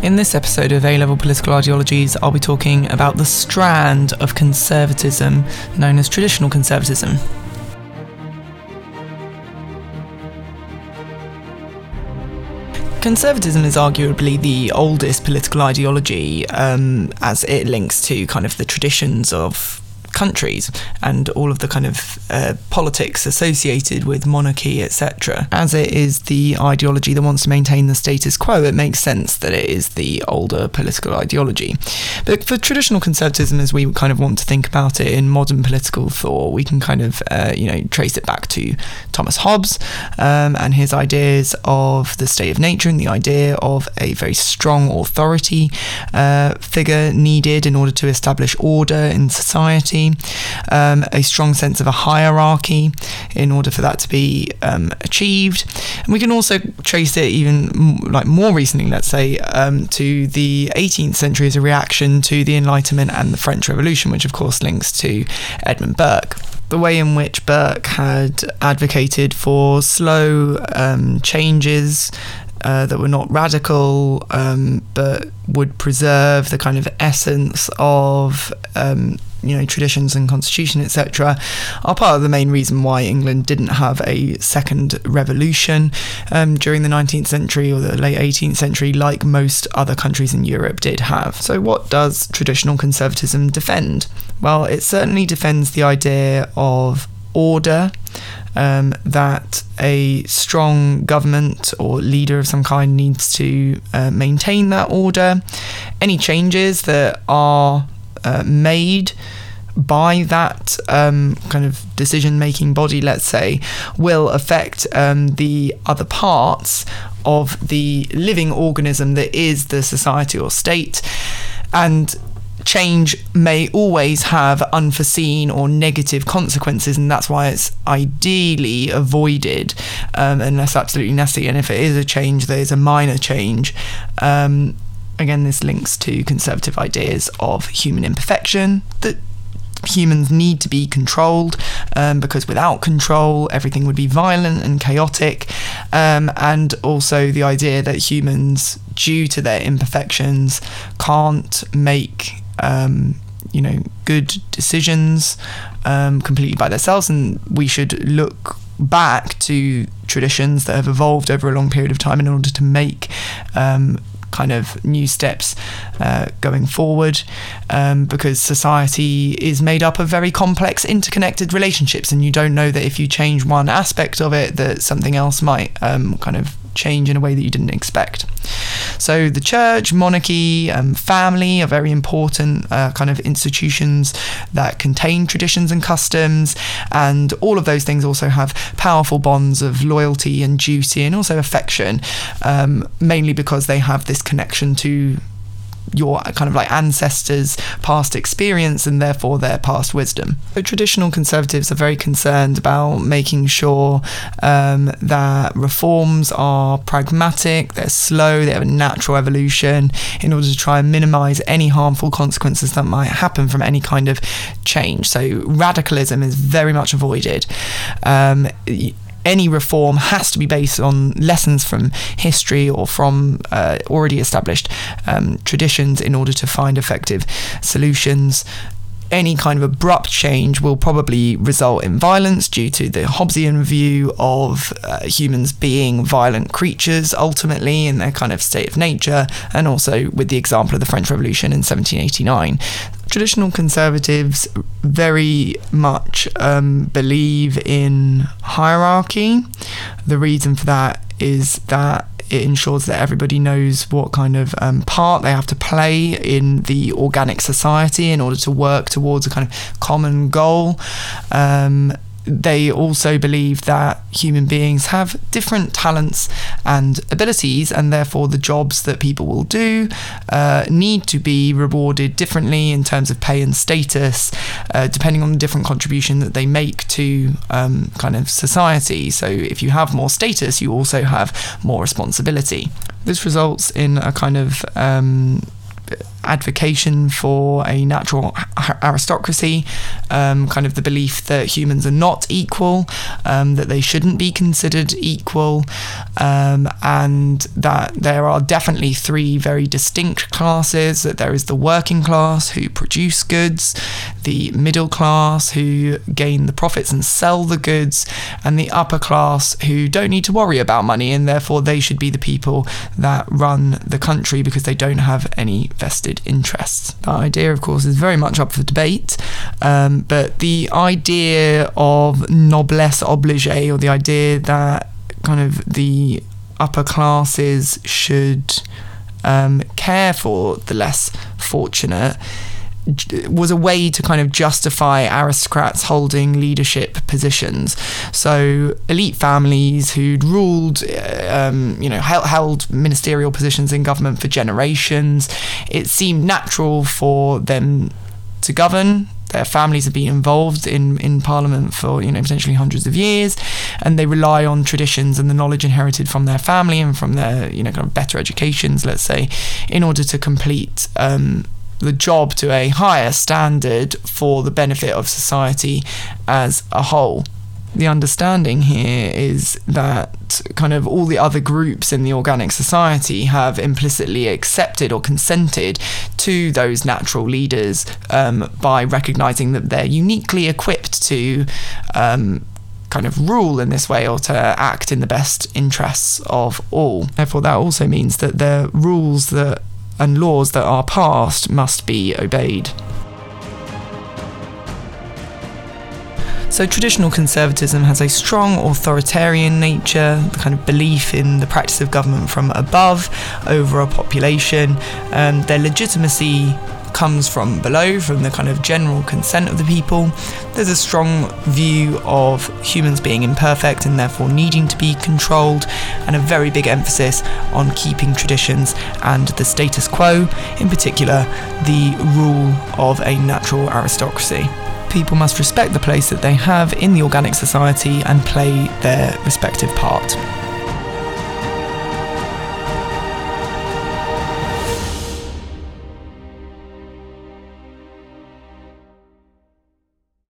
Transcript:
In this episode of A-Level Political Ideologies, I'll be talking about the strand of conservatism known as traditional conservatism. Conservatism is arguably the oldest political ideology, as it links to kind of the traditions of countries and all of the kind of politics associated with monarchy, etc. As it is the ideology that wants to maintain the status quo, it makes sense that it is the older political ideology. But for traditional conservatism, as we kind of want to think about it in modern political thought, we can kind of trace it back to Thomas Hobbes and his ideas of the state of nature and the idea of a very strong authority figure needed in order to establish order in society. A strong sense of a hierarchy in order for that to be achieved. And we can also trace it even more recently, let's say, to the 18th century as a reaction to the Enlightenment and the French Revolution, which of course links to Edmund Burke. The way in which Burke had advocated for slow changes that were not radical, but would preserve the kind of essence of traditions and constitution, etc., are part of the main reason why England didn't have a second revolution during the 19th century or the late 18th century, like most other countries in Europe did have. So what does traditional conservatism defend? Well, it certainly defends the idea of order, that a strong government or leader of some kind needs to maintain that order. Any changes that are made by that kind of decision-making body, let's say, will affect the other parts of the living organism that is the society or state, and change may always have unforeseen or negative consequences, and that's why it's ideally avoided unless absolutely necessary. And if it is a change that is a minor change, again, this links to conservative ideas of human imperfection, that humans need to be controlled, because without control everything would be violent and chaotic, and also the idea that humans, due to their imperfections, can't make good decisions completely by themselves, and we should look back to traditions that have evolved over a long period of time in order to make kind of new steps going forward, because society is made up of very complex interconnected relationships, and you don't know that if you change one aspect of it that something else might kind of change in a way that you didn't expect. So the church, monarchy, family are very important kind of institutions that contain traditions and customs, and all of those things also have powerful bonds of loyalty and duty and also affection, mainly because they have this connection to your kind of like ancestors' past experience and therefore their past wisdom. So traditional conservatives are very concerned about making sure that reforms are pragmatic, they're slow, they have a natural evolution in order to try and minimise any harmful consequences that might happen from any kind of change. So radicalism is very much avoided. Any reform has to be based on lessons from history or from already established traditions in order to find effective solutions. Any kind of abrupt change will probably result in violence due to the Hobbesian view of humans being violent creatures ultimately in their kind of state of nature, and also with the example of the French Revolution in 1789. Traditional conservatives very much believe in hierarchy. The reason for that is that it ensures that everybody knows what kind of part they have to play in the organic society in order to work towards a kind of common goal. They also believe that human beings have different talents and abilities, and therefore the jobs that people will do need to be rewarded differently in terms of pay and status, depending on the different contribution that they make to kind of society. So if you have more status, you also have more responsibility. This results in a kind of advocation for a natural aristocracy, kind of the belief that humans are not equal, that they shouldn't be considered equal, and that there are definitely three very distinct classes, that there is the working class who produce goods, the middle class who gain the profits and sell the goods, and the upper class who don't need to worry about money, and therefore they should be the people that run the country because they don't have any vested interests. That idea, of course, is very much up for debate, but the idea of noblesse oblige, or the idea that kind of the upper classes should care for the less fortunate, was a way to kind of justify aristocrats holding leadership positions. So elite families who'd ruled, held ministerial positions in government for generations, it seemed natural for them to govern. Their families have been involved in Parliament for, potentially hundreds of years, and they rely on traditions and the knowledge inherited from their family and from their, kind of better educations, let's say, in order to complete the job to a higher standard for the benefit of society as a whole. The understanding here is that kind of all the other groups in the organic society have implicitly accepted or consented to those natural leaders by recognizing that they're uniquely equipped to kind of rule in this way or to act in the best interests of all. Therefore, that also means that the rules and laws that are passed must be obeyed. So traditional conservatism has a strong authoritarian nature, the kind of belief in the practice of government from above over a population. Their legitimacy comes from below, from the kind of general consent of the people. There's a strong view of humans being imperfect and therefore needing to be controlled, and a very big emphasis on keeping traditions and the status quo, in particular the rule of a natural aristocracy. People must respect the place that they have in the organic society and play their respective part.